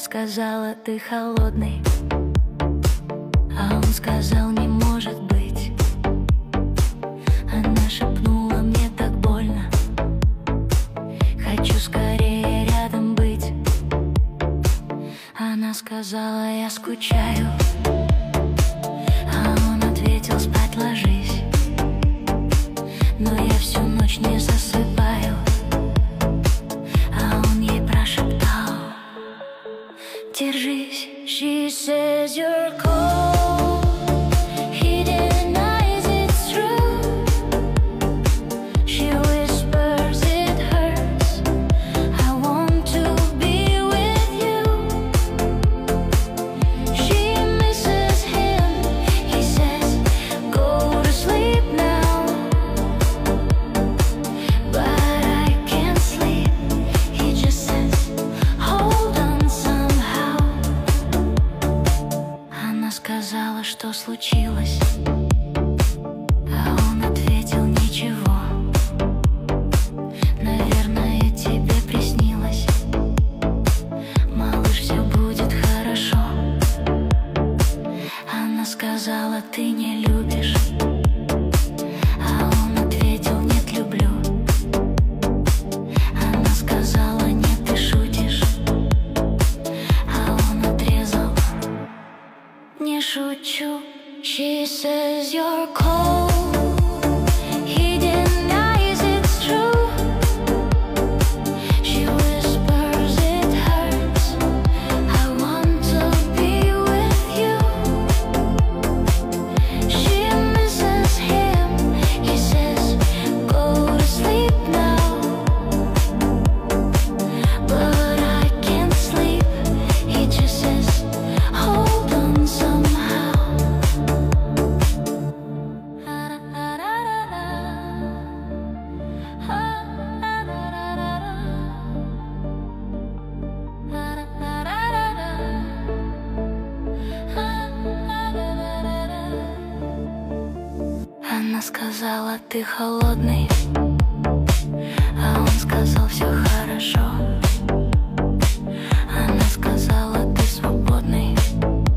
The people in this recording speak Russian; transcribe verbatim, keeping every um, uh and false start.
сказала, ты холодный, а он сказал, не может быть. Она шепнула, мне так больно, хочу скорее рядом быть. Она сказала, я скучаю, а он ответил, спать ложись. Но я всю ночь не засыпаю, а он ей прошептал, держись. She says you're cold, he denies it's true. She whispers it hurts, I want to be with you. She misses him, he says, go to sleep now. But I can't sleep, he just says, hold on somehow. Она сказала, что случилось, а он ответил, ничего. Наверное, тебе приснилось, малыш, все будет хорошо. Она сказала, ты не любишь, а он ответил, нет, люблю. Она сказала, нет, ты шутишь, а он отрезал, не шучу. She says you're cold, he denies it's true. She whispers it hurts, I want to be with you. She misses him, he says, go to sleep now. But I can't sleep, he just says, hold on somehow. Она сказала, ты холодный, а он сказал, все хорошо. Она сказала, ты свободный,